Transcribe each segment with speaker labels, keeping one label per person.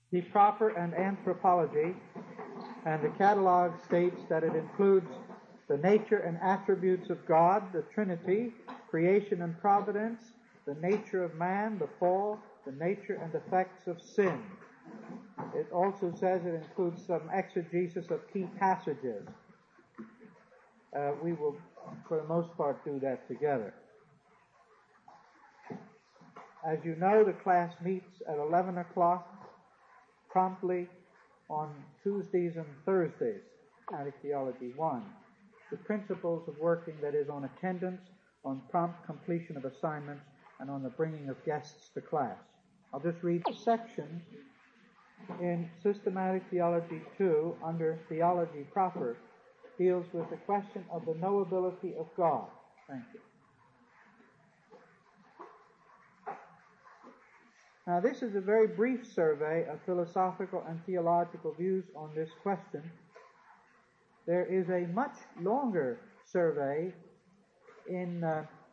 Speaker 1: The proper and anthropology, and the catalog states that it includes the nature and attributes of God, the Trinity, creation and providence, the nature of man, the fall, the nature and effects of sin. It also says it includes some exegesis of key passages. We will, for the most part, do that together. As you know, the class meets at 11 o'clock promptly on Tuesdays and Thursdays, Systematic Theology 1. The principles of working, that is, on attendance, on prompt completion of assignments, and on the bringing of guests to class. I'll just read the section in Systematic Theology 2 under Theology Proper, deals with the question of the knowability of God. Thank you. Now, this is a very brief survey of philosophical and theological views on this question. There is a much longer survey in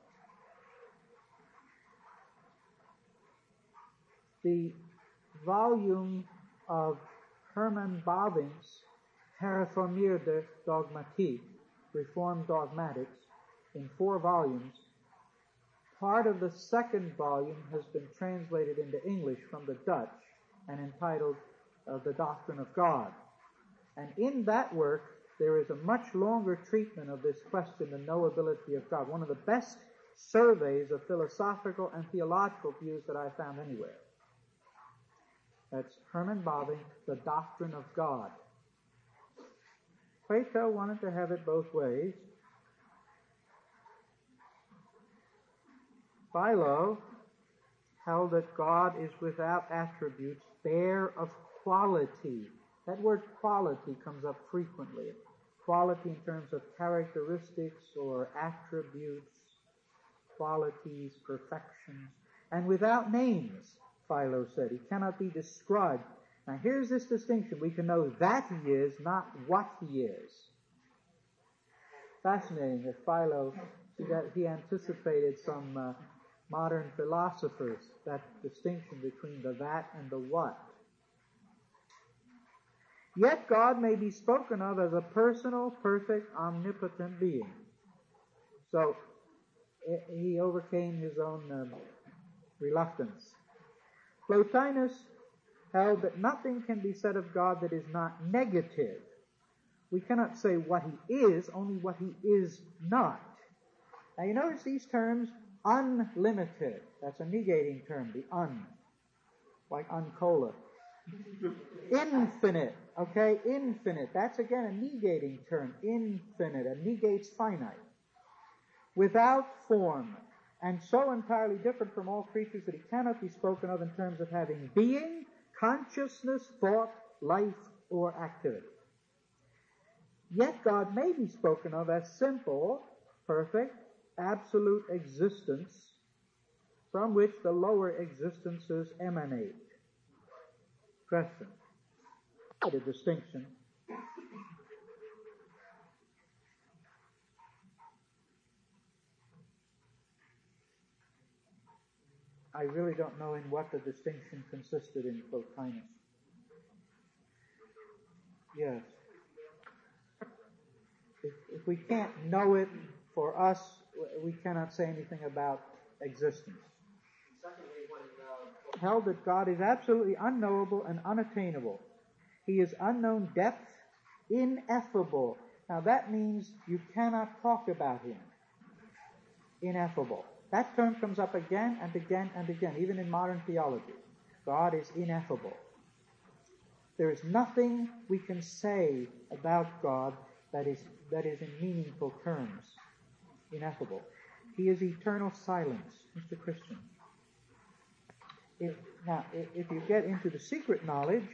Speaker 1: the volume of Herman Bavinck's Herreformeerde Dogmatiek, Reformed Dogmatics, in 4 volumes. Part of the second volume has been translated into English from the Dutch and entitled The Doctrine of God. And in that work, there is a much longer treatment of this question, the knowability of God. One of the best surveys of philosophical and theological views that I found anywhere. That's Herman Bavinck, The Doctrine of God. Plato wanted to have it both ways. Philo held that God is without attributes, bare of quality. That word quality comes up frequently. Quality in terms of characteristics or attributes, qualities, perfections. And without names, Philo said. He cannot be described. Now here's this distinction. We can know that he is, not what he is. Fascinating that Philo, he anticipated some modern philosophers, that distinction between the that and the what. Yet God may be spoken of as a personal, perfect, omnipotent being. So he overcame his own reluctance. Plotinus held that nothing can be said of God that is not negative. We cannot say what he is, only what he is not. Now you notice these terms, unlimited. That's a negating term, the un. Like uncola. Infinite, okay? Infinite. That's again a negating term. Infinite. It negates finite. Without form. And so entirely different from all creatures that he cannot be spoken of in terms of having being, consciousness, thought, life, or activity. Yet God may be spoken of as simple, perfect, absolute existence from which the lower existences emanate. Question. The distinction. I really don't know in what the distinction consisted in Plotinus. Yes. If we can't know it for us, we cannot say anything about existence. Secondly, held that God is absolutely unknowable and unattainable. He is unknown depth, ineffable. Now that means you cannot talk about him. Ineffable. That term comes up again and again and again, even in modern theology. God is ineffable. There is nothing we can say about God that is in meaningful terms. Ineffable. He is eternal silence, Mr. Christian. If you get into the secret knowledge,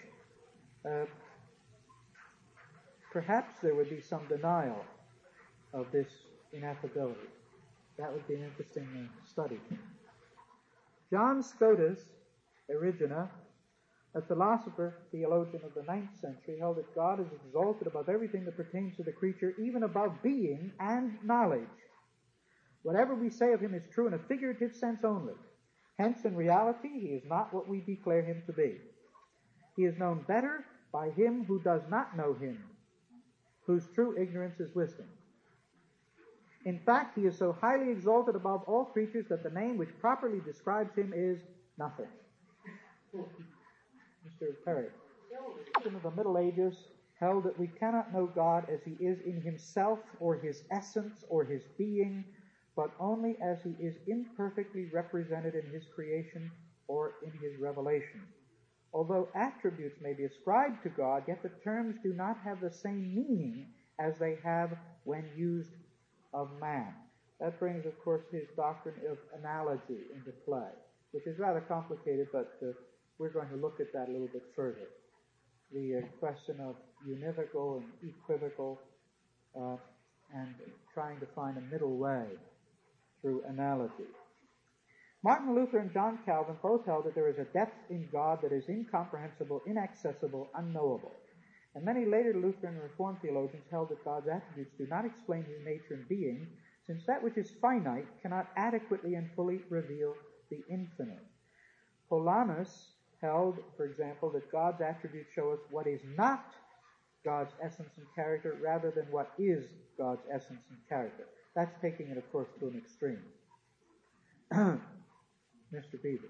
Speaker 1: perhaps there would be some denial of this ineffability. That would be an interesting study. John Scotus Erigena, a philosopher, theologian of the 9th century, held that God is exalted above everything that pertains to the creature, even above being and knowledge. Whatever we say of him is true in a figurative sense only. Hence, in reality, he is not what we declare him to be. He is known better by him who does not know him, whose true ignorance is wisdom. In fact, he is so highly exalted above all creatures that the name which properly describes him is nothing. Mr. Perry. In the Middle Ages held that we cannot know God as he is in himself or his essence or his being, but only as he is imperfectly represented in his creation or in his revelation. Although attributes may be ascribed to God, yet the terms do not have the same meaning as they have when used of man. That brings, of course, his doctrine of analogy into play, which is rather complicated, but we're going to look at that a little bit further. The question of univocal and equivocal and trying to find a middle way through analogy. Martin Luther and John Calvin both held that there is a depth in God that is incomprehensible, inaccessible, unknowable. And many later Lutheran and Reformed theologians held that God's attributes do not explain his nature and being, since that which is finite cannot adequately and fully reveal the infinite. Paulinus held, for example, that God's attributes show us what is not God's essence and character rather than what is God's essence and character. That's taking it, of course, to an extreme. Mr. Beaver.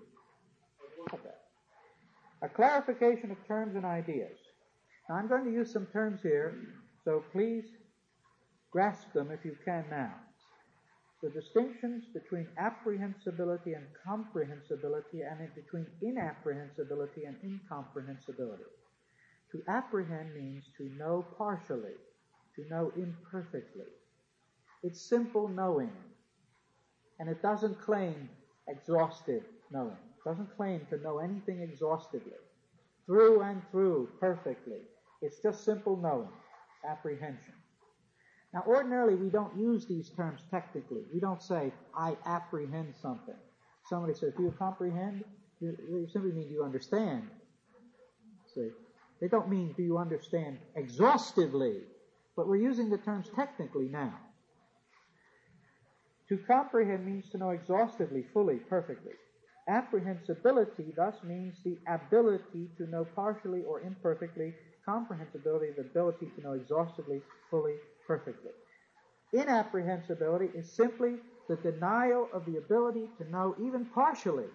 Speaker 1: A clarification of terms and ideas. Now, I'm going to use some terms here, so please grasp them if you can now. The distinctions between apprehensibility and comprehensibility, and between inapprehensibility and incomprehensibility. To apprehend means to know partially, to know imperfectly. It's simple knowing, and it doesn't claim exhaustive knowing. It doesn't claim to know anything exhaustively, through and through, perfectly. It's just simple knowing, apprehension. Now, ordinarily, we don't use these terms technically. We don't say, I apprehend something. Somebody says, do you comprehend? You simply mean, do you understand? See, they don't mean, do you understand exhaustively? But we're using the terms technically now. To comprehend means to know exhaustively, fully, perfectly. Apprehensibility thus means the ability to know partially or imperfectly. Comprehensibility, the ability to know exhaustively, fully, perfectly. Inapprehensibility is simply the denial of the ability to know even partially.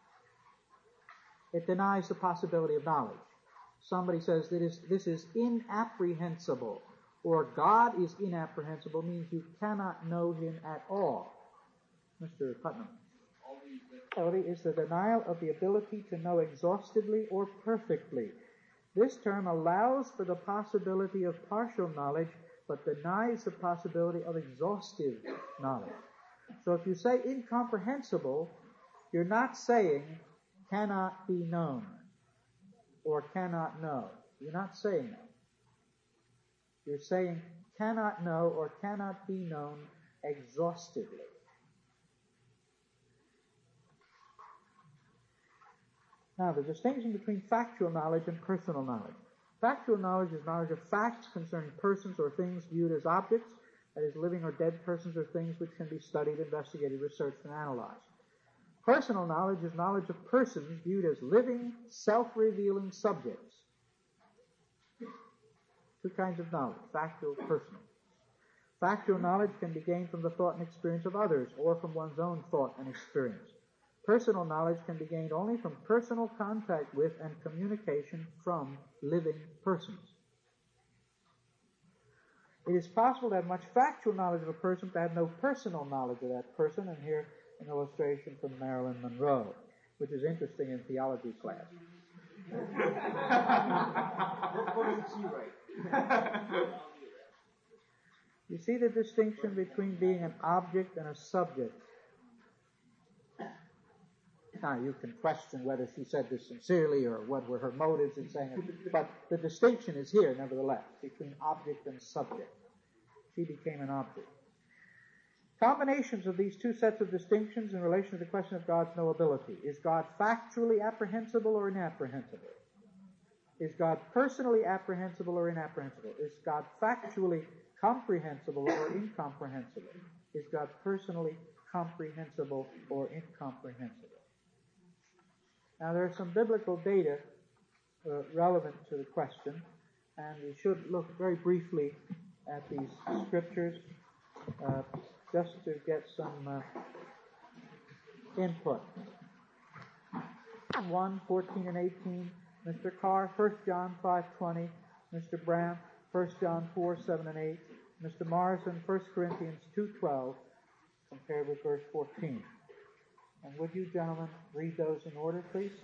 Speaker 1: It denies the possibility of knowledge. Somebody says that this is inapprehensible, or God is inapprehensible, means you cannot know him at all. Mr. Putnam. Is the denial of the ability to know exhaustively or perfectly. This term allows for the possibility of partial knowledge, but denies the possibility of exhaustive knowledge. So if you say incomprehensible, you're not saying cannot be known or cannot know. You're not saying that. You're saying cannot know or cannot be known exhaustively. Now, the distinction between factual knowledge and personal knowledge. Factual knowledge is knowledge of facts concerning persons or things viewed as objects, that is, living or dead persons or things which can be studied, investigated, researched, and analyzed. Personal knowledge is knowledge of persons viewed as living, self-revealing subjects. Two kinds of knowledge, factual, personal. Factual knowledge can be gained from the thought and experience of others, or from one's own thought and experience. Personal knowledge can be gained only from personal contact with and communication from living persons. It is possible to have much factual knowledge of a person but have no personal knowledge of that person, and here an illustration from Marilyn Monroe, which is interesting in theology class.
Speaker 2: What does she write?
Speaker 1: You see the distinction between being an object and a subject. Now, you can question whether she said this sincerely or what were her motives in saying it, but the distinction is here, nevertheless, between object and subject. She became an object. Combinations of these two sets of distinctions in relation to the question of God's knowability. Is God factually apprehensible or inapprehensible? Is God personally apprehensible or inapprehensible? Is God factually comprehensible or incomprehensible? Is God personally comprehensible or incomprehensible? Now, there are some biblical data relevant to the question, and we should look very briefly at these scriptures just to get some input. 1:14 and 18, Mr. Carr, 1 John 5:20, Mr. Brown, 1 John 4:7 and 8, Mr. Morrison, 1 Corinthians 2:12, compared with verse 14. And would you gentlemen read those in order, please?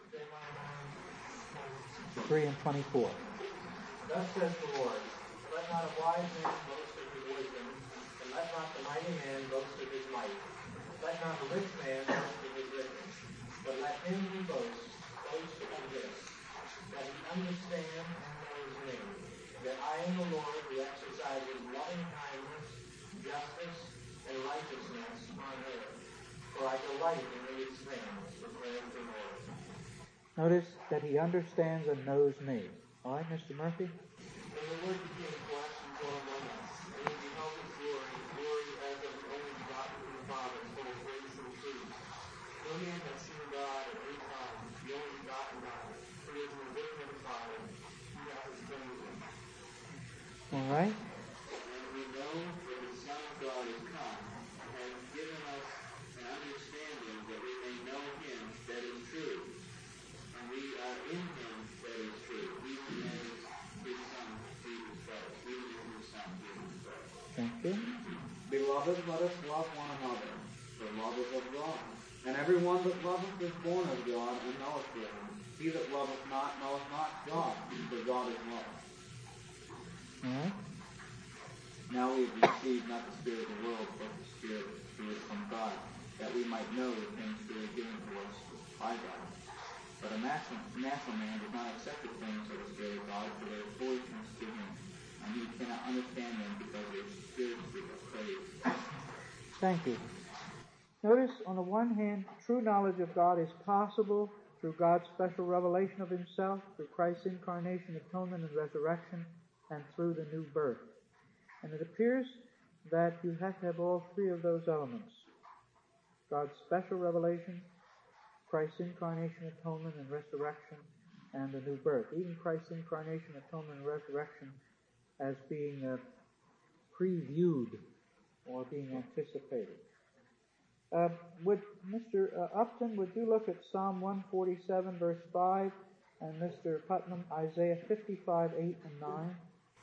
Speaker 1: 3 and 24.
Speaker 2: Thus says the Lord, let not a wise man boast of his wisdom, and let not the mighty man boast of his might. Let not the rich man boast of his riches, but let him who boasts boast of this, that he understand and knows me, that I am the Lord who exercises loving kindness, justice, and righteousness on earth. For I delight in these things, declares the Lord.
Speaker 1: Notice that he understands and knows me. All right, Mr. Murphy?
Speaker 2: And the Word became flesh and dwelt among us, and we beheld his glory as of the only begotten from the Father, full of grace and truth. No man has seen God at any time, the only begotten God, who is in the bosom of the Father, he hath explained him.
Speaker 1: All right.
Speaker 2: And we know that the Son of God is come, and has given us an understanding that we may know him that is true. And we are in him that is true, even as his Son, Jesus Christ. Even as his Son, Jesus Christ.
Speaker 1: Thank you.
Speaker 3: Beloved, let us love one another, for love is of God. And every one that loveth is born of God, and knoweth him. He that loveth not knoweth not God, for God is love.
Speaker 1: All right.
Speaker 3: Now we have received not the spirit of the world, but the Spirit who is from God, that we might know the things freely given to us by God. But a natural man does not accept the things of the Spirit of God, for they are foolishness to him, and he cannot understand them because they are spiritually appraised.
Speaker 1: Thank you. Notice, on the one hand, true knowledge of God is possible through God's special revelation of himself, through Christ's incarnation, atonement, and resurrection, and through the new birth. And it appears that you have to have all three of those elements. God's special revelation, Christ's incarnation, atonement, and resurrection, and the new birth. Even Christ's incarnation, atonement, and resurrection as being previewed or being anticipated. Would Mr. Upton, would you look at Psalm 147, verse 5, and Mr. Putnam, Isaiah 55, 8, and 9?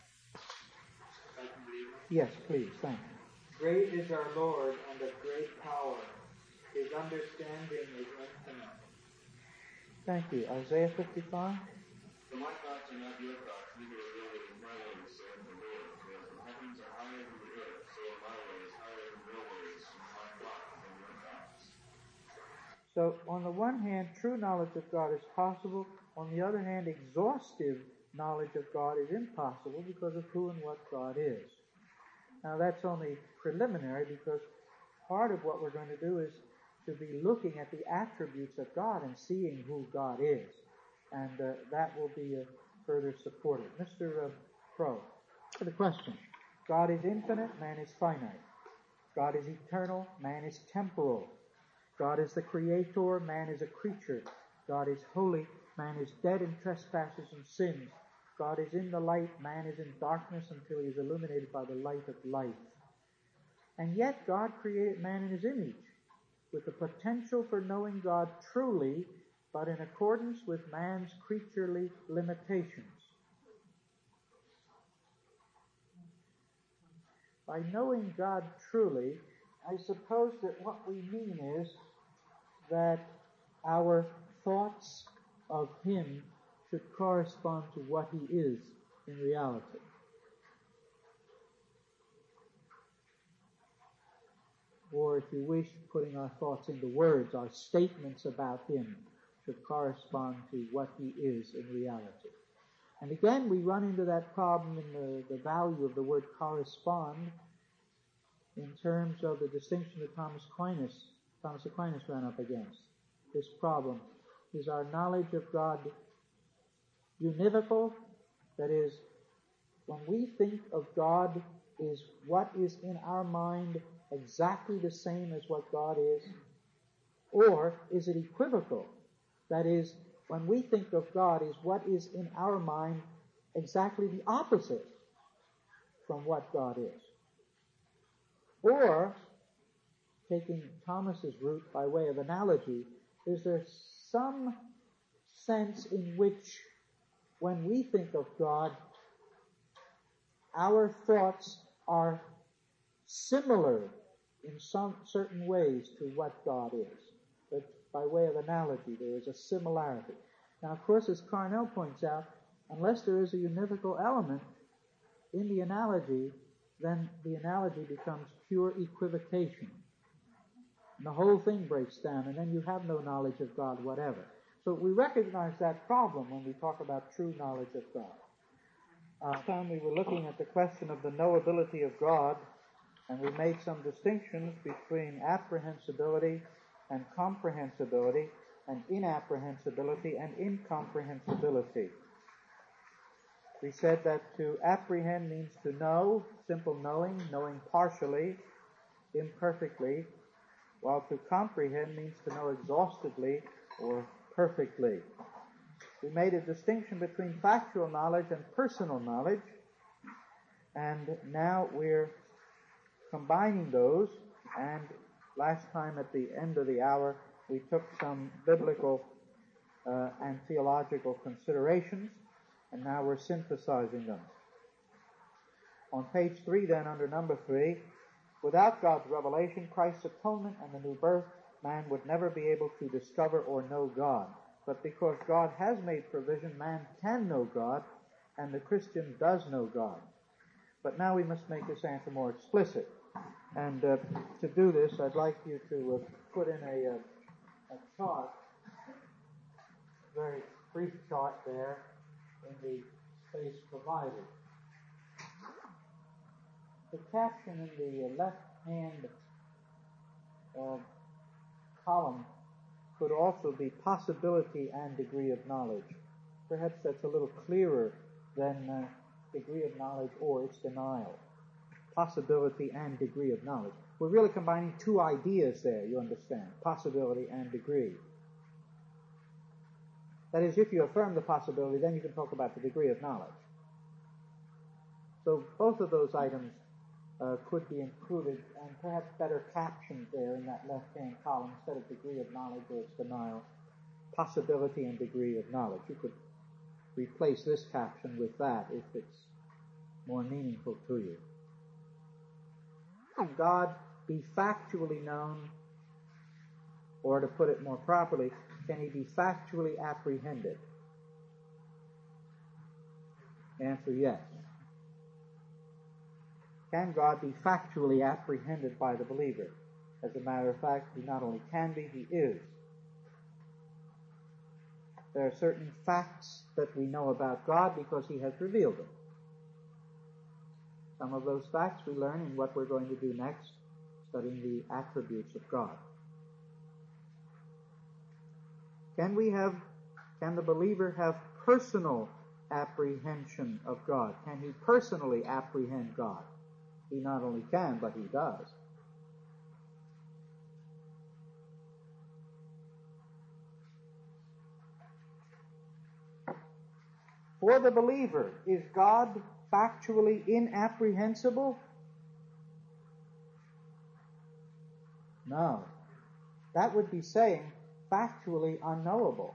Speaker 1: Yes, please. Thank you.
Speaker 4: Great is our Lord, and of great power. His understanding is infinite.
Speaker 1: Thank you. Isaiah 55.
Speaker 2: For my thoughts are not your thoughts, neither are your ways my ways, saith the Lord. For as the heavens are higher than the earth, so are my ways higher than your ways, and my thoughts than your thoughts.
Speaker 1: So, on the one hand, true knowledge of God is possible. On the other hand, exhaustive knowledge of God is impossible because of who and what God is. Now, that's only preliminary, because part of what we're going to do is to be looking at the attributes of God and seeing who God is. And that will be further supported. Mr. Crow, for the question. God is infinite, man is finite. God is eternal, man is temporal. God is the creator, man is a creature. God is holy, man is dead in trespasses and sins. God is in the light, man is in darkness until he is illuminated by the light of life. And yet God created man in his image, with the potential for knowing God truly, but in accordance with man's creaturely limitations. By knowing God truly, I suppose that what we mean is that our thoughts of him should correspond to what he is in reality. Or, if you wish, putting our thoughts into words, our statements about him should correspond to what he is in reality. And again, we run into that problem in the value of the word correspond in terms of the distinction that Thomas Aquinas ran up against. This problem is our knowledge of God univocal? That is, when we think of God, is what is in our mind exactly the same as what God is? Or is it equivocal? That is, when we think of God is what is in our mind exactly the opposite from what God is. Or, taking Thomas's route by way of analogy, is there some sense in which when we think of God, our thoughts are similar in some certain ways to what God is? But by way of analogy, there is a similarity. Now, of course, as Carnell points out, unless there is a univocal element in the analogy, then the analogy becomes pure equivocation. And the whole thing breaks down, and then you have no knowledge of God whatever. So we recognize that problem when we talk about true knowledge of God. Last time we were looking at the question of the knowability of God, and we made some distinctions between apprehensibility and comprehensibility, and inapprehensibility and incomprehensibility. We said that to apprehend means to know, simple knowing, knowing partially, imperfectly, while to comprehend means to know exhaustively or perfectly. We made a distinction between factual knowledge and personal knowledge, and now we're combining those, and last time at the end of the hour we took some biblical and theological considerations, and now we're synthesizing them. On page 3 then, under number 3, without God's revelation, Christ's atonement, and the new birth, man would never be able to discover or know God. But because God has made provision, man can know God, and the Christian does know God. But now we must make this answer more explicit. And to do this, I'd like you to put in a chart, a very brief chart there in the space provided. The caption in the left-hand column could also be possibility and degree of knowledge. Perhaps that's a little clearer than degree of knowledge or its denial. Possibility and degree of knowledge. We're really combining two ideas there, you understand. Possibility and degree. That is, if you affirm the possibility, then you can talk about the degree of knowledge. So both of those items could be included and perhaps better captioned there in that left-hand column instead of degree of knowledge or its denial. Possibility and degree of knowledge. You could replace this caption with that if it's more meaningful to you. Can God be factually known, or to put it more properly, can he be factually apprehended? Answer, yes. Can God be factually apprehended by the believer? As a matter of fact, he not only can be, he is. There are certain facts that we know about God because he has revealed them. Some of those facts we learn in what we're going to do next, studying the attributes of God. Can the believer have personal apprehension of God? Can he personally apprehend God? He not only can, but he does. For the believer, is God factually inapprehensible? No. That would be saying factually unknowable.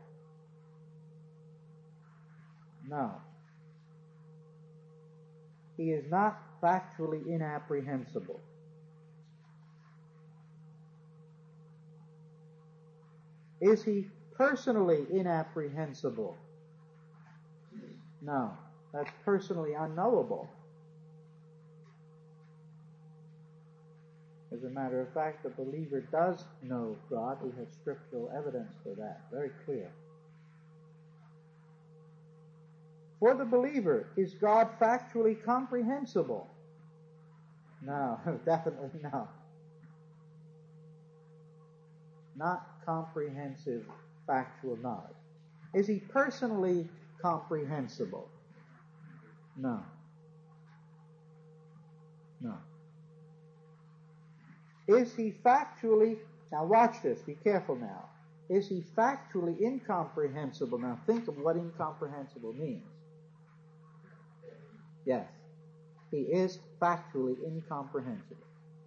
Speaker 1: No. He is not factually inapprehensible. Is he personally inapprehensible? No. That's personally unknowable. As a matter of fact, the believer does know God. We have scriptural evidence for that, very clear. For the believer, is God factually comprehensible? No, definitely no. Not comprehensive factual knowledge. Is he personally comprehensible? No. No. Is he factually, now watch this, be careful now. Is he factually incomprehensible? Now think of what incomprehensible means. Yes, he is factually incomprehensible.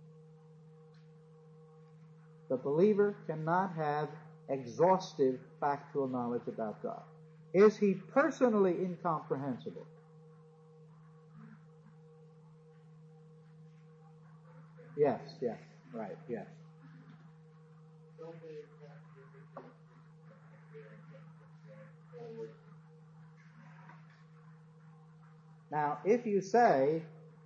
Speaker 1: The believer cannot have exhaustive factual knowledge about God. Is he personally incomprehensible? Yes, right, yes. Now, if you say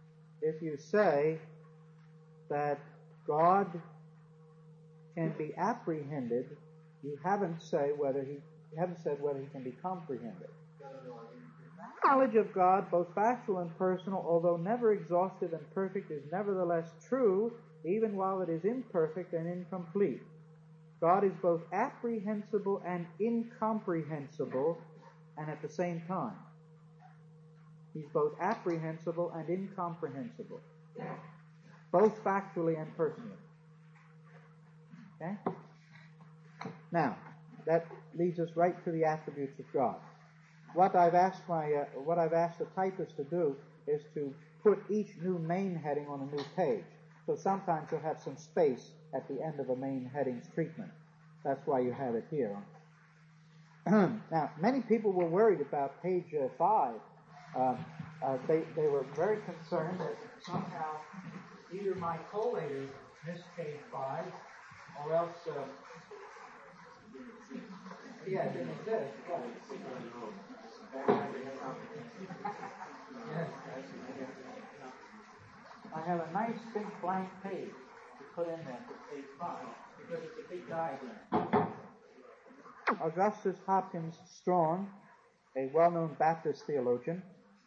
Speaker 1: that God can be apprehended, you haven't said whether he can be comprehended. Knowledge of God, both factual and personal, although never exhaustive and perfect, is nevertheless true, even while it is imperfect and incomplete. God is both apprehensible and incomprehensible, and at the same time. He's both apprehensible and incomprehensible, both factually and personally. Okay? Now, that leads us right to the attributes of God. What I've asked the typist to do is to put each new main heading on a new page. So sometimes you'll have some space at the end of a main heading's treatment. That's why you have it here. Now, many people were worried about page 5. They were very concerned that somehow either my collator missed page 5, or else it didn't exist. I have a nice big blank page to put in there for page 5 because it's a big diagram. Augustus Hopkins Strong, a well-known Baptist theologian,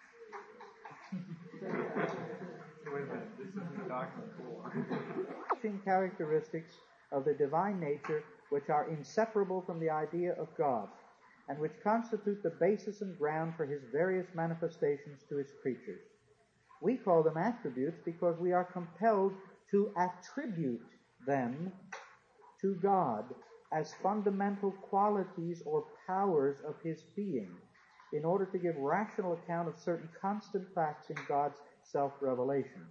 Speaker 1: characteristics of the divine nature which are inseparable from the idea of God, and which constitute the basis and ground for his various manifestations to his creatures. We call them attributes because we are compelled to attribute them to God as fundamental qualities or powers of his being, in order to give rational account of certain constant facts in God's self-revelations.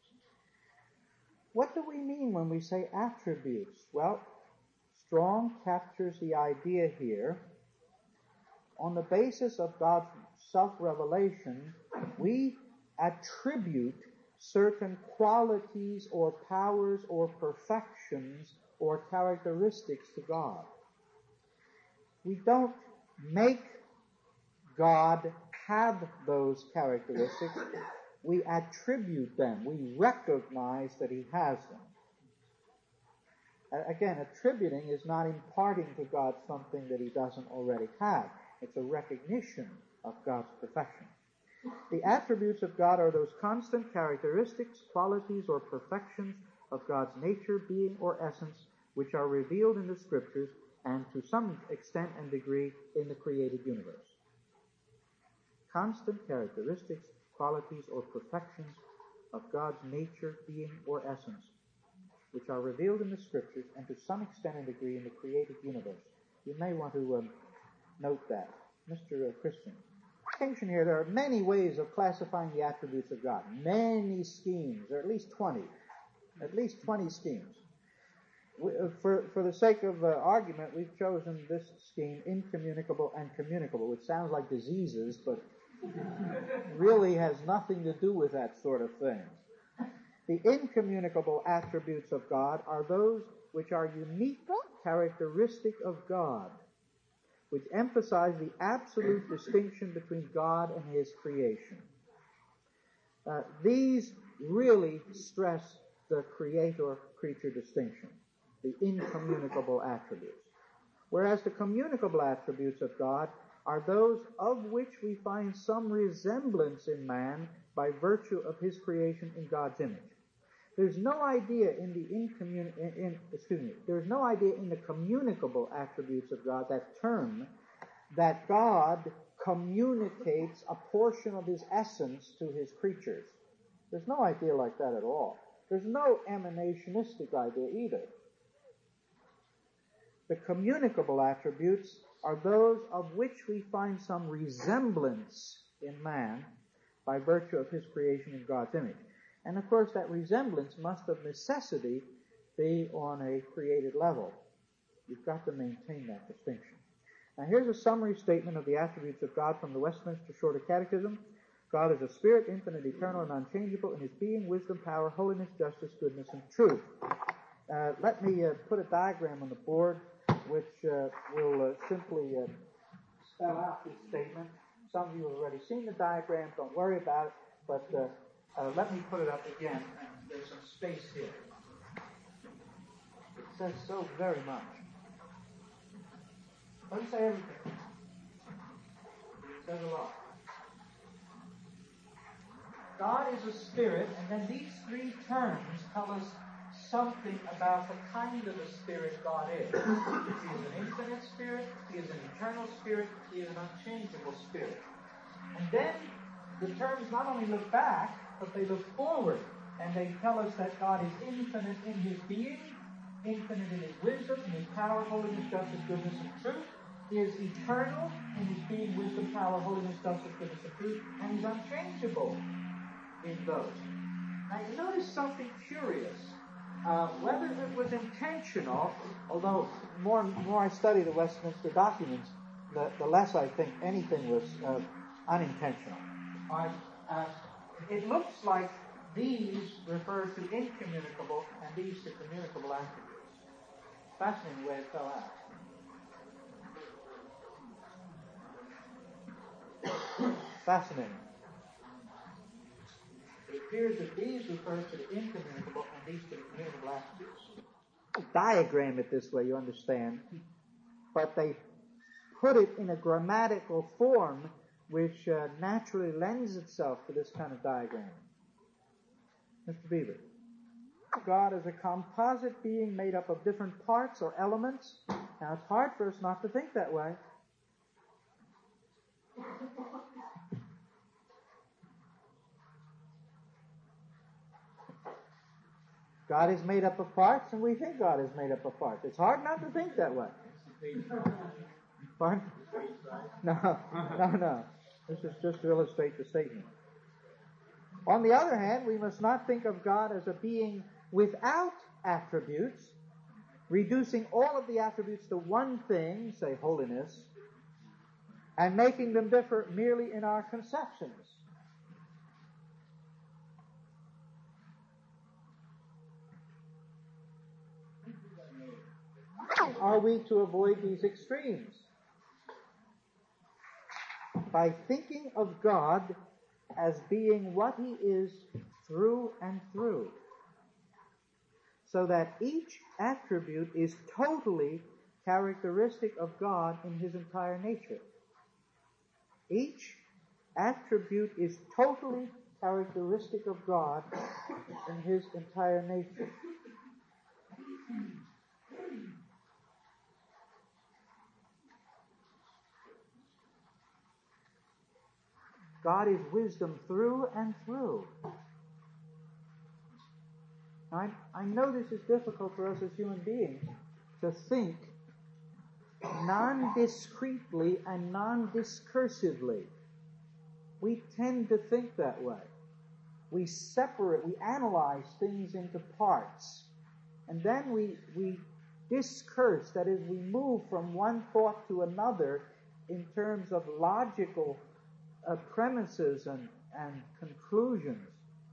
Speaker 1: What do we mean when we say attributes? Well, Strong captures the idea here. On the basis of God's self-revelation, we attribute certain qualities or powers or perfections or characteristics to God. We don't make God have those characteristics. We attribute them. We recognize that he has them. Again, attributing is not imparting to God something that he doesn't already have. It's a recognition of God's perfection. The attributes of God are those constant characteristics, qualities, or perfections of God's nature, being, or essence, which are revealed in the Scriptures and to some extent and degree in the created universe. Constant characteristics, qualities, or perfections of God's nature, being, or essence, which are revealed in the Scriptures and to some extent and degree in the created universe. You may want to note that. Mr. Christian. Attention here, there are many ways of classifying the attributes of God. Many schemes, or at least 20. At least 20 schemes. For the sake of argument, we've chosen this scheme, incommunicable and communicable, which sounds like diseases, but really has nothing to do with that sort of thing. The incommunicable attributes of God are those which are unique characteristic of God, which emphasize the absolute distinction between God and his creation. These really stress the creator-creature distinction, the incommunicable attributes. Whereas the communicable attributes of God are those of which we find some resemblance in man by virtue of his creation in God's image. There's no idea in the communicable attributes of God, that term, that God communicates a portion of his essence to his creatures. There's no idea like that at all. There's no emanationistic idea either. The communicable attributes are those of which we find some resemblance in man by virtue of his creation in God's image. And of course that resemblance must of necessity be on a created level. You've got to maintain that distinction. Now here's a summary statement of the attributes of God from the Westminster Shorter Catechism. God is a spirit, infinite, eternal, and unchangeable in his being, wisdom, power, holiness, justice, goodness, and truth. Let me put a diagram on the board which will simply spell out this statement. Some of you have already seen the diagram, don't worry about it, but let me put it up again. There's some space here. It says so very much. Doesn't say everything. It says a lot. God is a spirit, and then these three terms tell us something about the kind of a spirit God is. He is an infinite spirit, he is an eternal spirit, he is an unchangeable spirit. And then the terms not only look back, but they look forward, and they tell us that God is infinite in his being, infinite in his wisdom, in his power, holiness, justice, goodness, and truth. He is eternal in his being, wisdom, power, holiness, justice, goodness, and truth, and he's unchangeable in those. Now you notice something curious. Whether it was intentional, although more and more I study the Westminster documents, the less I think anything was unintentional. It looks like these refer to incommunicable and these to communicable attributes. Fascinating way it fell out. Fascinating. It appears that these refer to the incommunicable and these to the communicable attributes. Diagram it this way, you understand. But they put it in a grammatical form which naturally lends itself to this kind of diagram. Mr. Beaver. God is a composite being made up of different parts or elements. Now it's hard for us not to think that way. God is made up of parts, and we think God is made up of parts. It's hard not to think that way. Pardon? No. This is just to illustrate the statement. On the other hand, we must not think of God as a being without attributes, reducing all of the attributes to one thing, say holiness, and making them differ merely in our conceptions. Are we to avoid these extremes? By thinking of God as being what he is through and through, so that each attribute is totally characteristic of God in his entire nature. Each attribute is totally characteristic of God in his entire nature. God is wisdom through and through. I know this is difficult for us as human beings to think non-discretely and non-discursively. We tend to think that way. We analyze things into parts. And then we discurse, that is, we move from one thought to another in terms of logical premises and conclusions.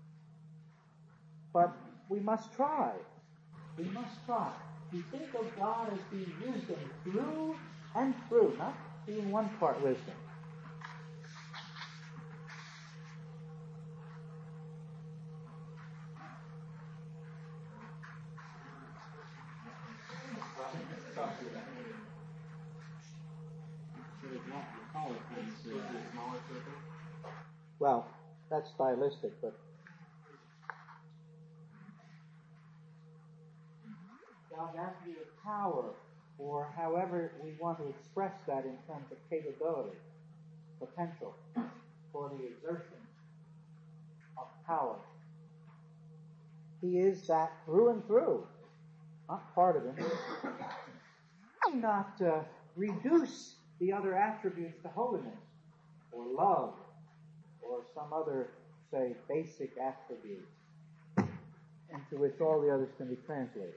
Speaker 1: But we must try. We must try. We think of God as being wisdom through and through, not being one part wisdom. Well, that's stylistic, but God has to be a power, or however we want to express that in terms of capability, potential, for the exertion of power. He is that through and through, not part of him. not reduce the other attributes to holiness, or love, or some other, say, basic attribute into which all the others can be translated.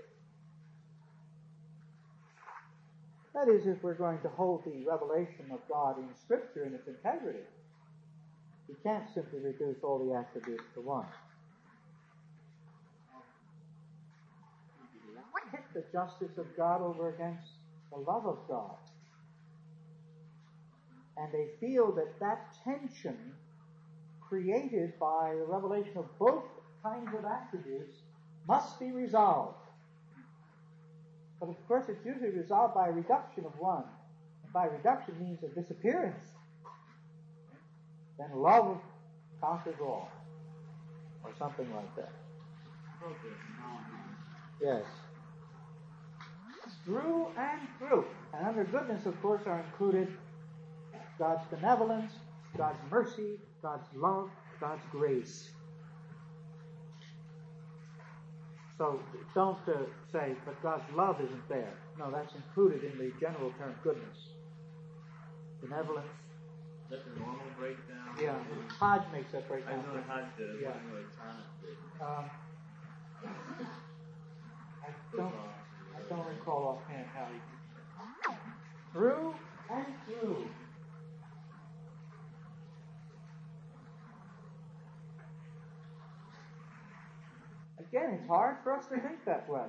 Speaker 1: That is, if we're going to hold the revelation of God in Scripture in its integrity. You can't simply reduce all the attributes to one. Hit the justice of God over against the love of God. And they feel that that tension created by the revelation of both kinds of attributes must be resolved. But of course it's usually resolved by a reduction of one. And by reduction means a disappearance. Then love conquers all. Or something like that. Yes. Through and through. And under goodness, of course, are included God's benevolence, God's mercy, God's love, God's grace. So don't say, but God's love isn't there. No, that's included in the general term goodness. Benevolence.
Speaker 3: Is that the normal breakdown?
Speaker 1: Yeah, Hodge makes that breakdown.
Speaker 3: I know Hodge did it.
Speaker 1: Yeah.
Speaker 3: I know Thomas did.
Speaker 1: I don't recall offhand how he. Through and through. Again, it's hard for us to think that way.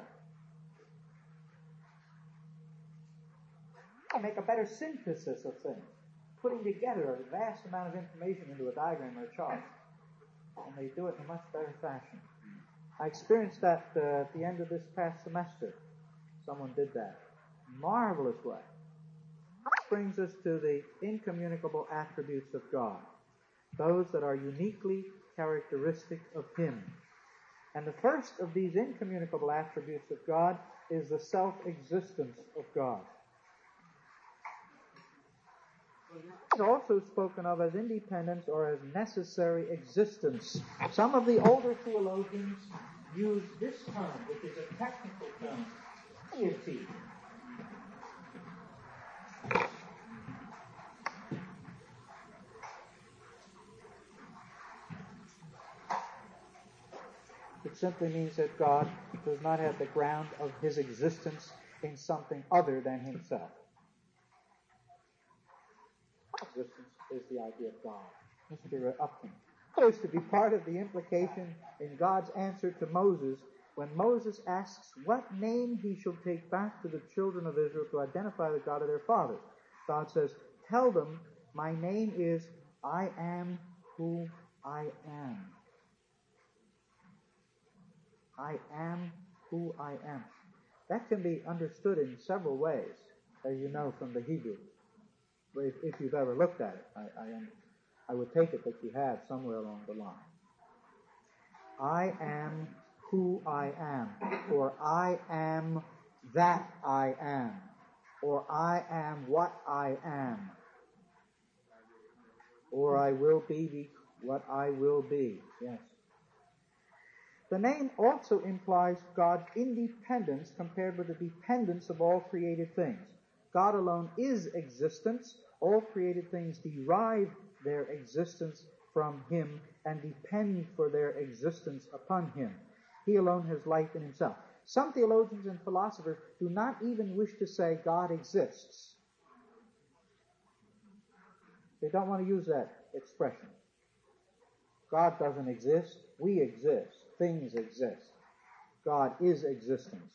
Speaker 1: I make a better synthesis of things, putting together a vast amount of information into a diagram or a chart. And they do it in a much better fashion. I experienced that at the end of this past semester. Someone did that. Marvelous way. This brings us to the incommunicable attributes of God, those that are uniquely characteristic of Him. And the first of these incommunicable attributes of God is the self-existence of God. It's also spoken of as independence or as necessary existence. Some of the older theologians use this term, which is a technical term, deity. It simply means that God does not have the ground of His existence in something other than Himself. Existence is the idea of God. Mr. Upton. It is to be part of the implication in God's answer to Moses when Moses asks what name he shall take back to the children of Israel to identify the God of their fathers. God says, tell them, my name is I am who I am. I am who I am. That can be understood in several ways, as you know from the Hebrew. If you've ever looked at it, I would take it that you have somewhere along the line. I am who I am, or I am that I am, or I am what I am, or I will be what I will be. Yes. The name also implies God's independence compared with the dependence of all created things. God alone is existence. All created things derive their existence from Him and depend for their existence upon Him. He alone has life in Himself. Some theologians and philosophers do not even wish to say God exists. They don't want to use that expression. God doesn't exist. We exist. Things exist. God is existence.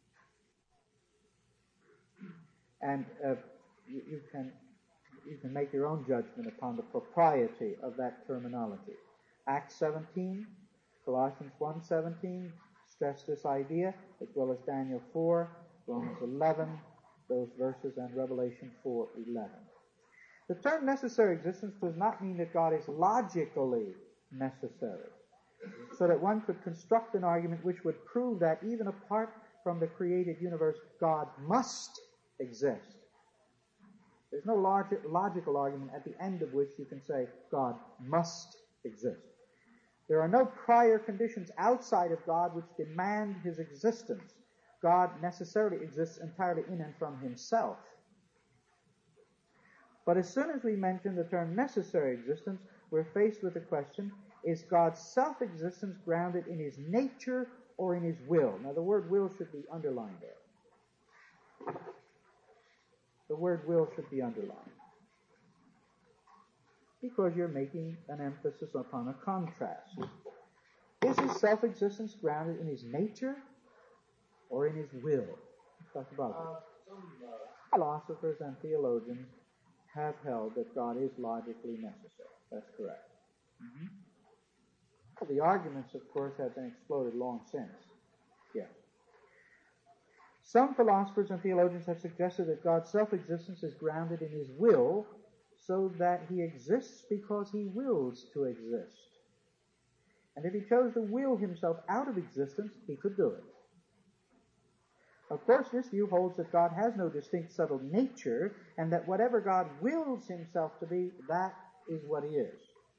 Speaker 1: And you can make your own judgment upon the propriety of that terminology. Acts 17, Colossians 1:17 stress this idea, as well as Daniel 4, Romans 11, those verses, and Revelation 4:11. The term necessary existence does not mean that God is logically necessary, so that one could construct an argument which would prove that even apart from the created universe, God must exist. There's no logical argument at the end of which you can say God must exist. There are no prior conditions outside of God which demand His existence. God necessarily exists entirely in and from himself. But as soon as we mention the term necessary existence, we're faced with the question, is God's self-existence grounded in his nature or in his will? Now the word will should be underlined there. The word will should be underlined, because you're making an emphasis upon a contrast. Is his self-existence grounded in his nature or in his will? Let's talk about this. Philosophers and theologians have held that God is logically necessary. That's correct. The arguments, of course, have been exploded long since. Yes. Some philosophers and theologians have suggested that God's self-existence is grounded in his will, so that he exists because he wills to exist. And if he chose to will himself out of existence, he could do it. Of course, this view holds that God has no distinct subtle nature, and that whatever God wills himself to be, that is what he is.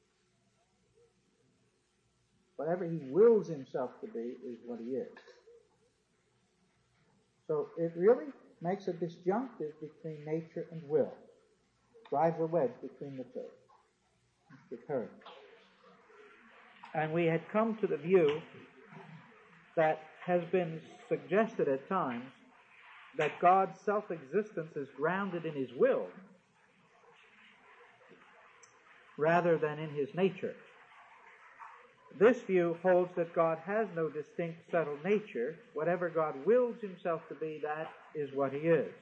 Speaker 1: Whatever he wills himself to be is what he is. So it really makes a disjunctive between nature and will. Drives a wedge between the two. It's recurring. And we had come to the view that has been suggested at times that God's self-existence is grounded in his will rather than in his nature. This view holds that God has no distinct subtle nature. Whatever God wills himself to be, that is what he is.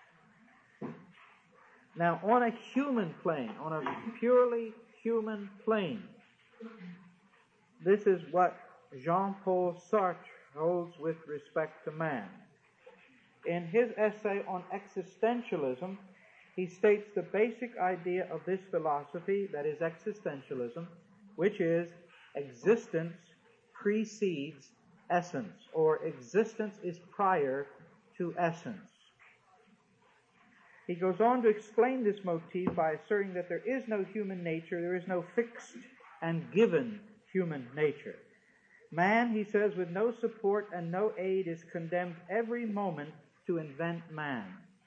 Speaker 1: Now, on a human plane, on a purely human plane, this is what Jean-Paul Sartre holds with respect to man. In his essay on existentialism, he states the basic idea of this philosophy, that is existentialism, which is existence precedes essence, or existence is prior to essence. He goes on to explain this motif by asserting that there is no human nature, there is no fixed and given human nature. Man, he says, with no support and no aid, is condemned every moment to invent man.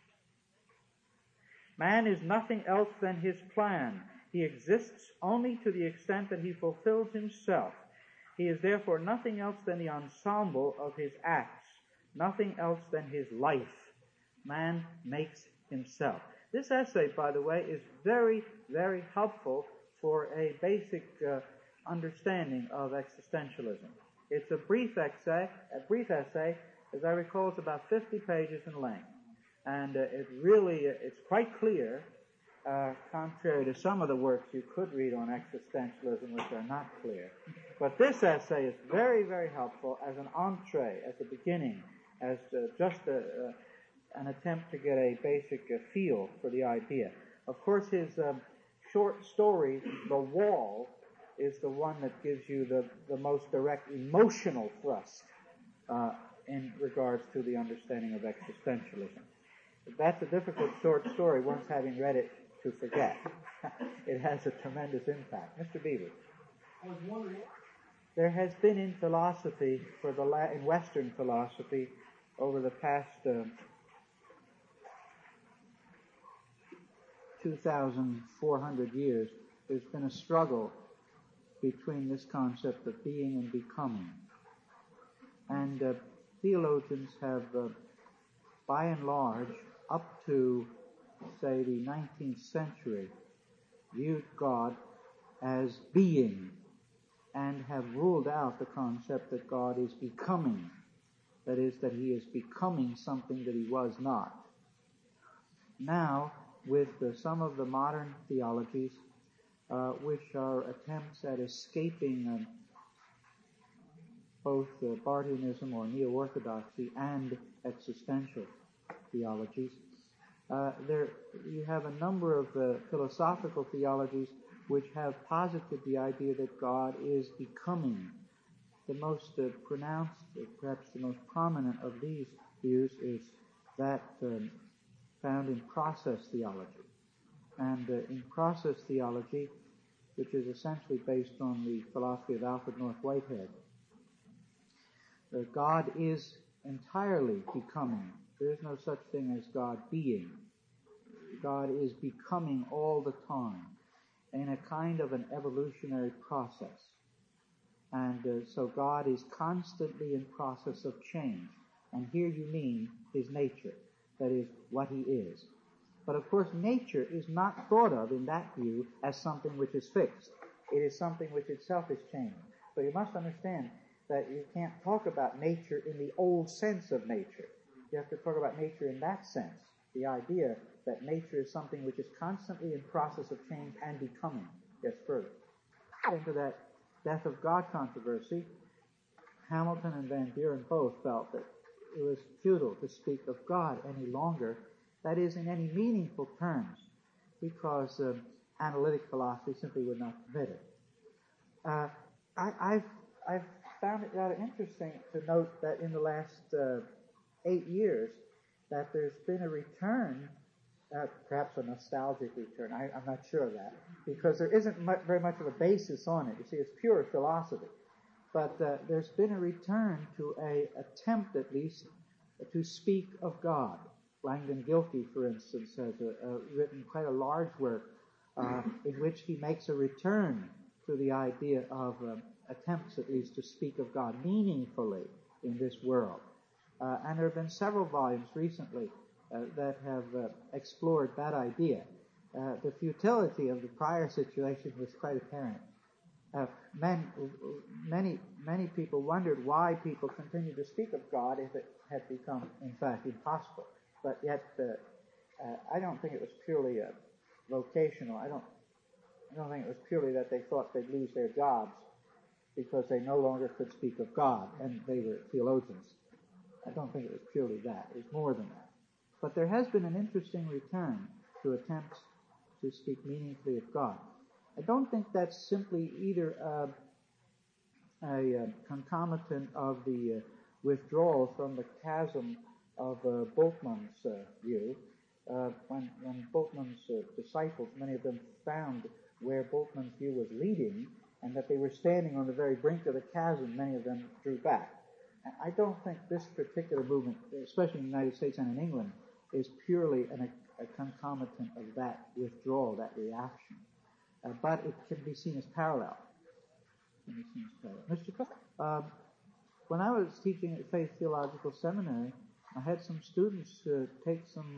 Speaker 1: Man is nothing else than his plan. He exists only to the extent that he fulfills himself. He is therefore nothing else than the ensemble of his acts, nothing else than his life. Man makes himself. This essay, by the way, is very, very helpful for a basic understanding of existentialism. It's a brief essay, as I recall, it's about 50 pages in length. And it's quite clear, contrary to some of the works you could read on existentialism, which are not clear. But this essay is very, very helpful as an entree, as a beginning, as just an attempt to get a basic feel for the idea. Of course, his short story, The Wall, is the one that gives you the most direct emotional thrust in regards to the understanding of existentialism. That's a difficult short story, once having read it, to forget. It has a tremendous impact. Mr. Beaver.
Speaker 5: I was wondering,
Speaker 1: there has been in philosophy, in Western philosophy, over the past 2,400 years, there's been a struggle between this concept of being and becoming. And theologians have, by and large, up to, say, the 19th century, viewed God as being, and have ruled out the concept that God is becoming. That is, that he is becoming something that he was not. Now, with some of the modern theologies, which are attempts at escaping both Barthianism or neo-orthodoxy and existential theologies, you have a number of philosophical theologies which have posited the idea that God is becoming. The most pronounced, perhaps the most prominent of these views is that found in process theology. And in process theology, which is essentially based on the philosophy of Alfred North Whitehead, God is entirely becoming. There is no such thing as God being. God is becoming all the time in a kind of an evolutionary process. And so God is constantly in process of change. And here you mean his nature, that is, what he is. But of course, nature is not thought of in that view as something which is fixed. It is something which itself is changing. So you must understand that you can't talk about nature in the old sense of nature. You have to talk about nature in that sense, the idea that nature is something which is constantly in process of change and becoming. Yes, further. Into that death of God controversy, Hamilton and Van Buren both felt that it was futile to speak of God any longer, that is, in any meaningful terms, because analytic philosophy simply would not permit it. I've found it rather interesting to note that in the last 8 years that there's been a return, perhaps a nostalgic return, I'm not sure of that, because there isn't very much of a basis on it. You see, it's pure philosophy. But there's been a return to an attempt, at least, to speak of God. Langdon Gilkey, for instance, has written quite a large work in which he makes a return to the idea of attempts, at least, to speak of God meaningfully in this world. And there have been several volumes recently that have explored that idea. The futility of the prior situation was quite apparent. Many people wondered why people continued to speak of God if it had become, in fact, impossible. But yet, I don't think it was purely vocational. I don't think it was purely that they thought they'd lose their jobs because they no longer could speak of God and they were theologians. I don't think it was purely that. It was more than that. But there has been an interesting return to attempts to speak meaningfully of God. I don't think that's simply either a concomitant of the withdrawal from the chasm of Bultmann's view. When Bultmann's disciples, many of them found where Bultmann's view was leading and that they were standing on the very brink of the chasm, many of them drew back. I don't think this particular movement, especially in the United States and in England, is purely a concomitant of that withdrawal, that reaction. But it can be seen as parallel. Mr. Cook, when I was teaching at Faith Theological Seminary, I had some students take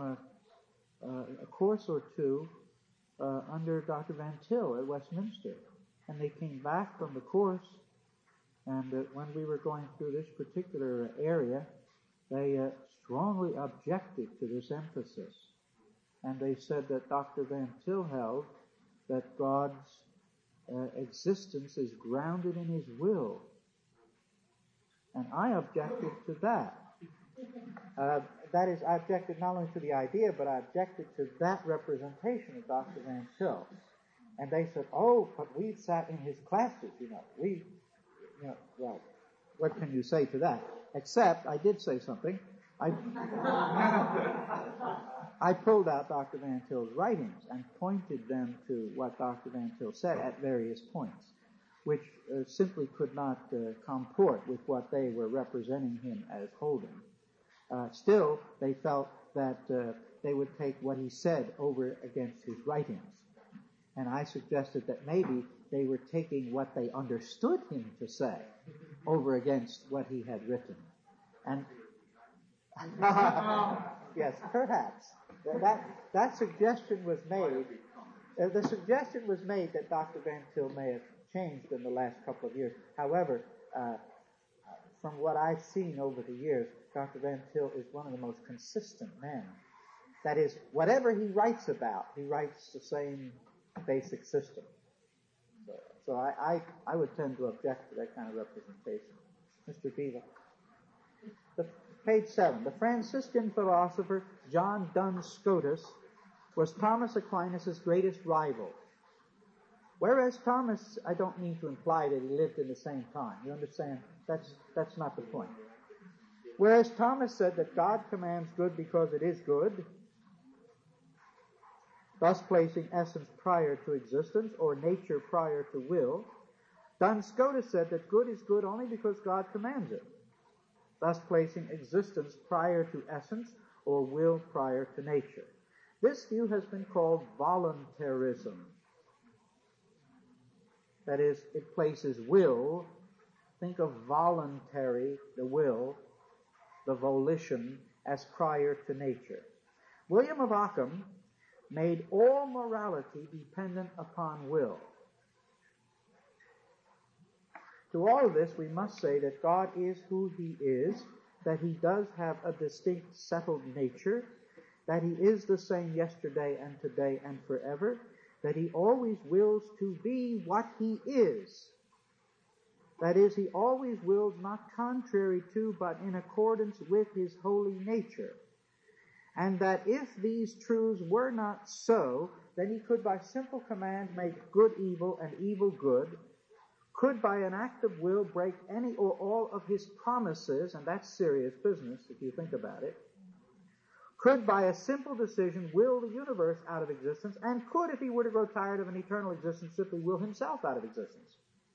Speaker 1: a course or two under Dr. Van Til at Westminster. And they came back from the course, and when we were going through this particular area, they strongly objected to this emphasis. And they said that Dr. Van Til held that God's existence is grounded in his will. And I objected to that. That is, I objected not only to the idea, but I objected to that representation of Dr. Van Til. And they said, oh, but we sat in his classes, well, what can you say to that? Except, I did say something. I pulled out Dr. Van Til's writings and pointed them to what Dr. Van Til said at various points, which simply could not comport with what they were representing him as holding. Still, they felt that they would take what he said over against his writings. And I suggested that maybe they were taking what they understood him to say over against what he had written. And yes, perhaps. That suggestion was made. The suggestion was made that Dr. Van Til may have changed in the last couple of years. However, from what I've seen over the years, Dr. Van Til is one of the most consistent men. That is, whatever he writes about, he writes the same basic system. So I would tend to object to that kind of representation. Mr. Beaver. Page 7. The Franciscan philosopher John Duns Scotus was Thomas Aquinas' greatest rival. Whereas Thomas, I don't mean to imply that he lived in the same time. You understand? That's not the point. Whereas Thomas said that God commands good because it is good, thus placing essence prior to existence or nature prior to will, Duns Scotus said that good is good only because God commands it. thus placing existence prior to essence or will prior to nature. This view has been called voluntarism. That is, it places will, think of voluntary, the will, the volition, as prior to nature. William of Ockham made all morality dependent upon will. To all of this, we must say that God is who He is, that He does have a distinct, settled nature, that He is the same yesterday and today and forever, that He always wills to be what He is. That is, He always wills not contrary to, but in accordance with His holy nature. And that if these truths were not so, then He could by simple command make good evil and evil good, could by an act of will break any or all of His promises, and that's serious business if you think about it, could by a simple decision will the universe out of existence, and could, if He were to grow tired of an eternal existence, simply will Himself out of existence.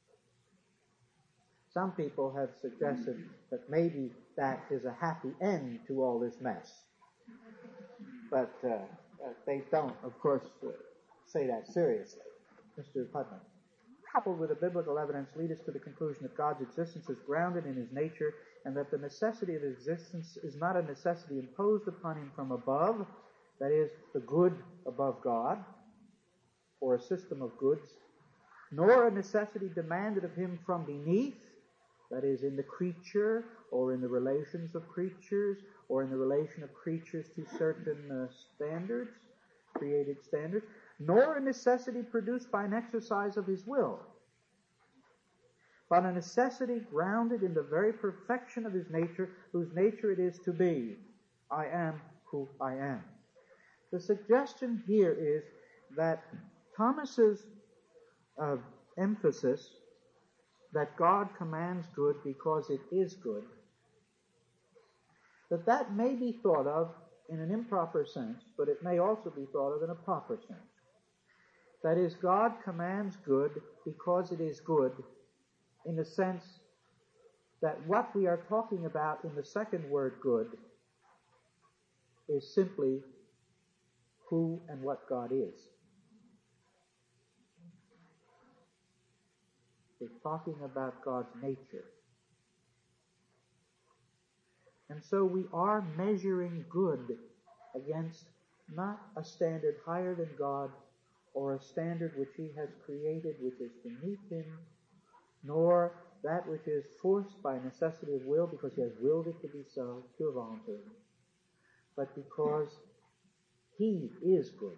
Speaker 1: Some people have suggested that maybe that is a happy end to all this mess. But they don't, of course, say that seriously. Mr. Putnam. Coupled with the biblical evidence, lead us to the conclusion that God's existence is grounded in His nature, and that the necessity of His existence is not a necessity imposed upon Him from above, that is, the good above God, or a system of goods, nor a necessity demanded of Him from beneath, that is, in the creature, or in the relations of creatures, or in the relation of creatures to certain standards, created standards, nor a necessity produced by an exercise of His will, but a necessity grounded in the very perfection of His nature, whose nature it is to be. I am who I am. The suggestion here is that Thomas's emphasis that God commands good because it is good, that may be thought of in an improper sense, but it may also be thought of in a proper sense. That is, God commands good because it is good, in the sense that what we are talking about in the second word good is simply who and what God is. We're talking about God's nature. And so we are measuring good against not a standard higher than God, or a standard which He has created which is beneath Him, nor that which is forced by necessity of will because He has willed it to be so, pure voluntarism, but because He is good.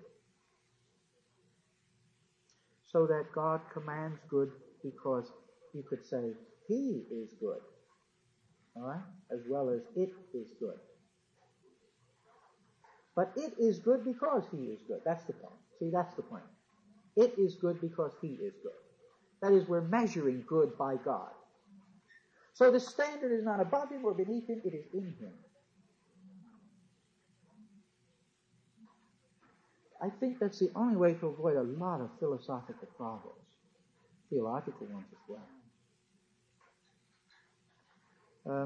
Speaker 1: So that God commands good because you could say He is good, all right, as well as it is good. But it is good because He is good. That's the point. See, that's the point. It is good because He is good. That is, we're measuring good by God. So the standard is not above Him or beneath Him, it is in Him. I think that's the only way to avoid a lot of philosophical problems, theological ones as well.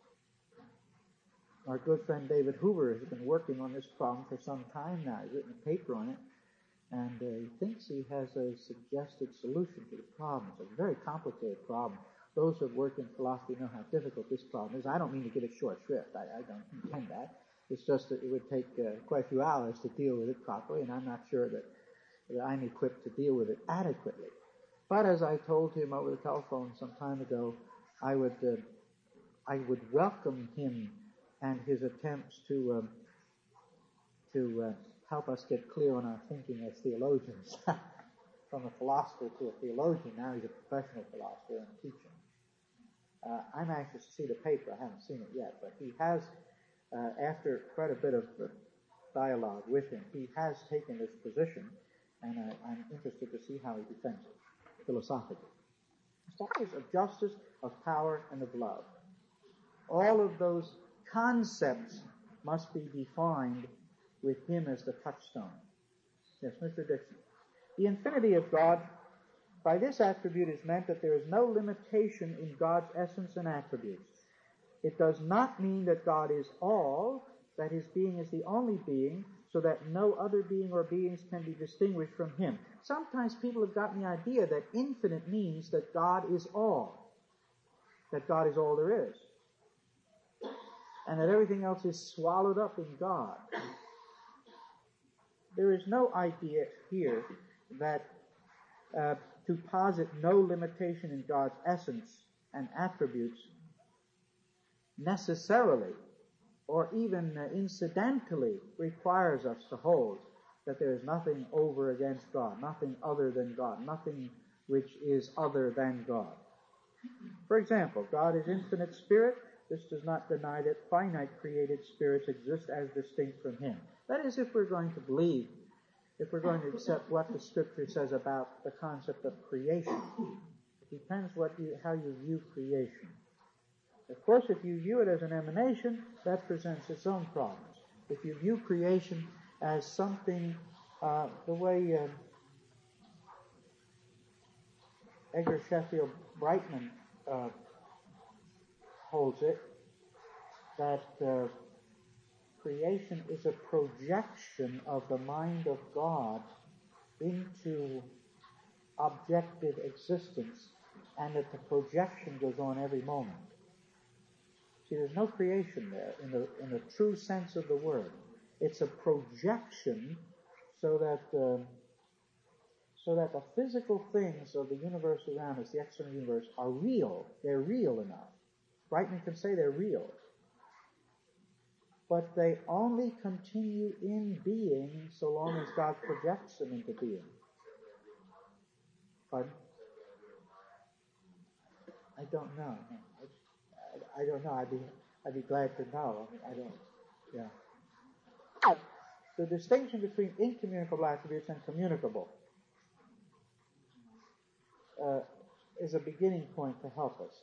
Speaker 1: Our good friend David Hoover has been working on this problem for some time now. He's written a paper on it, and he thinks he has a suggested solution to the problem. It's a very complicated problem. Those who have worked in philosophy know how difficult this problem is. I don't mean to give it short shrift. I don't intend that. It's just that it would take quite a few hours to deal with it properly, and I'm not sure that I'm equipped to deal with it adequately. But as I told him over the telephone some time ago, I would welcome him and his attempts to help us get clear on our thinking as theologians. From a philosopher to a theologian, now he's a professional philosopher and teaching. I'm anxious to see the paper. I haven't seen it yet, but he has, after quite a bit of dialogue with him, he has taken this position, and I'm interested to see how he defends it philosophically. Matters of justice, of power, and of love. All of those concepts must be defined with Him as the touchstone. Yes, Mr. Dixon. The infinity of God, by this attribute is meant that there is no limitation in God's essence and attributes. It does not mean that God is all, that his being is the only being, so that no other being or beings can be distinguished from him. Sometimes people have gotten the idea that infinite means that God is all, that God is all there is, and that everything else is swallowed up in God. There is no idea here that to posit no limitation in God's essence and attributes necessarily or even incidentally requires us to hold that there is nothing over against God, nothing other than God, nothing which is other than God. For example, God is infinite spirit. This does not deny that finite created spirits exist as distinct from him. That is, if we're going to believe, if we're going to accept what the Scripture says about the concept of creation. It depends how you view creation. Of course, if you view it as an emanation, that presents its own problems. If you view creation as something, the way Edgar Sheffield Brightman holds it, that creation is a projection of the mind of God into objective existence, and that the projection goes on every moment. See, there's no creation there in the true sense of the word. It's a projection so that the physical things of the universe around us, the external universe, are real. They're real enough. Brightman can say they're real. But they only continue in being so long as God projects them into being. Pardon? I don't know. I don't know. I'd be glad to know. I don't. Yeah. The distinction between incommunicable attributes and communicable is a beginning point to help us.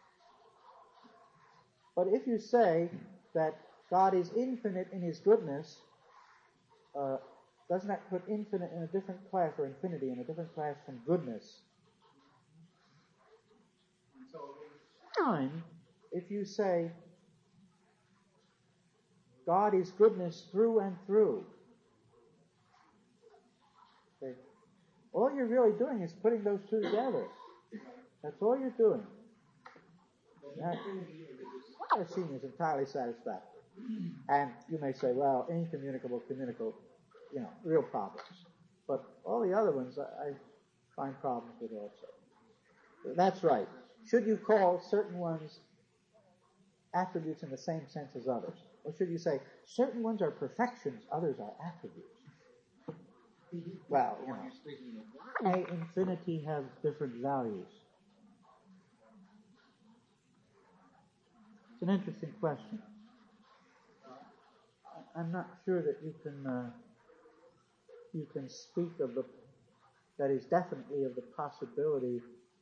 Speaker 1: But if you say that God is infinite in his goodness, doesn't that put infinite in a different class, or infinity in a different class from goodness? Time, if you say God is goodness through and through, okay, all you're really doing is putting those two together. That's all you're doing. That seems is entirely satisfactory. And you may say, well, incommunicable, communicable, real problems. But all the other ones I find problems with also. That's right. Should you call certain ones attributes in the same sense as others? Or should you say, certain ones are perfections, others are attributes? Well, why infinity have different values? It's an interesting question. I'm not sure that you can speak of that is definitely of the possibility,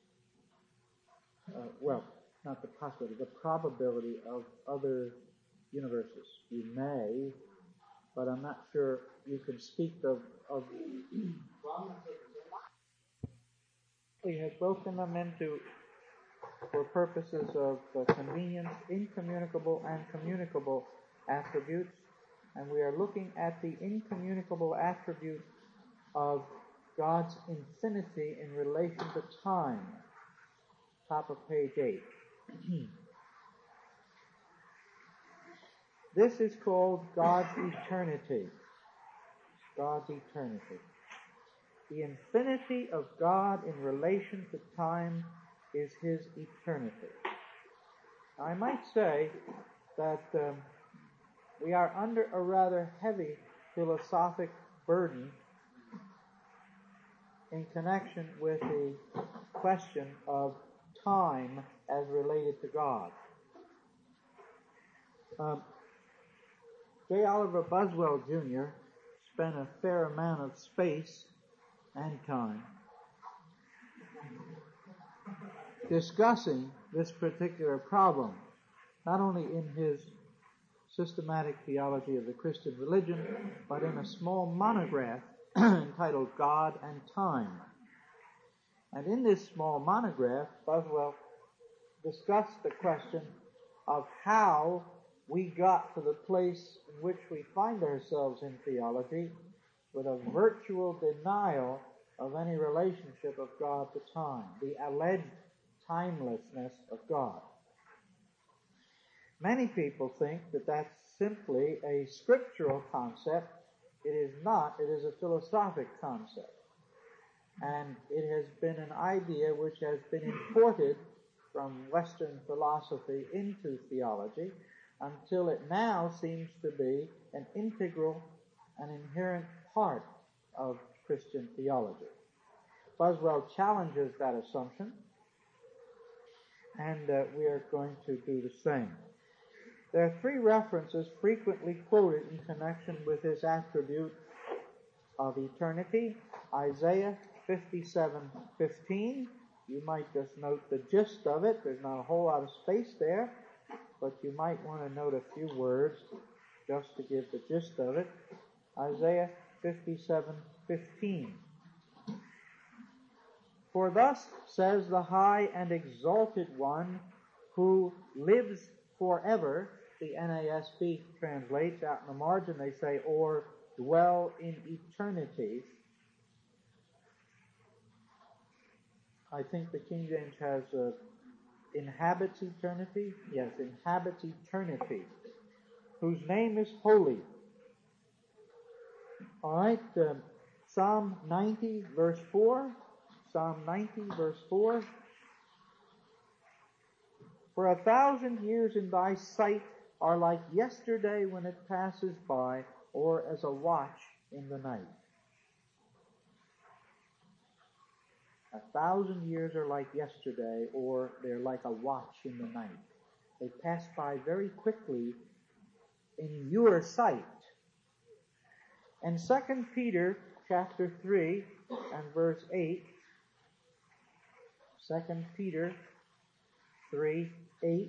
Speaker 1: not the possibility, the probability of other universes. You may, but I'm not sure you can speak of we have broken them into, for purposes of convenience, incommunicable and communicable attributes, and we are looking at the incommunicable attribute of God's infinity in relation to time. Top of page 8. This is called God's eternity. God's eternity. The infinity of God in relation to time is his eternity. I might say that we are under a rather heavy philosophic burden in connection with the question of time as related to God. J. Oliver Buswell, Jr. spent a fair amount of space and time discussing this particular problem, not only in his systematic theology of the Christian religion, but in a small monograph entitled God and Time. And in this small monograph, Buswell discussed the question of how we got to the place in which we find ourselves in theology, with a virtual denial of any relationship of God to time, the alleged timelessness of God. Many people think that that's simply a scriptural concept. It is not. It is a philosophic concept. And it has been an idea which has been imported from Western philosophy into theology until it now seems to be an integral and inherent part of Christian theology. Boswell challenges that assumption, and we are going to do the same. There are three references frequently quoted in connection with this attribute of eternity. Isaiah 57:15. You might just note the gist of it. There's not a whole lot of space there, but you might want to note a few words just to give the gist of it. Isaiah 57:15. For thus says the high and exalted one who lives forever. The NASB translates out in the margin, they say, or dwell in eternity. I think the King James has inhabits eternity. Yes, inhabits eternity. Whose name is holy. All right, Psalm 90, verse 4. Psalm 90, verse 4. For 1,000 years in thy sight are like yesterday when it passes by, or as a watch in the night. 1,000 years are like yesterday, or they're like a watch in the night. They pass by very quickly in your sight. And 2 Peter chapter 3 and verse 8, 2 Peter 3:8.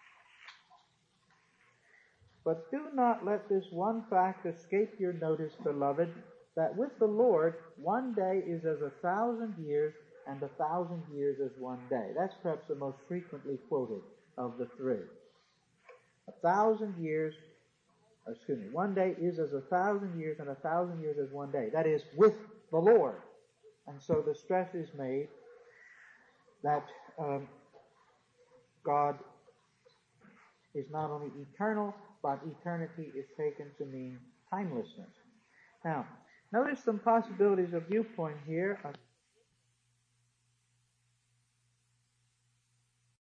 Speaker 1: But do not let this one fact escape your notice, beloved, that with the Lord 1 day is as 1,000 years, and 1,000 years as 1 day. That's perhaps the most frequently quoted of the three. 1,000 years, 1 day is as 1,000 years, and 1,000 years as 1 day. That is, with the Lord. And so the stress is made that God is not only eternal, but eternity is taken to mean timelessness. Now, notice some possibilities of viewpoint here.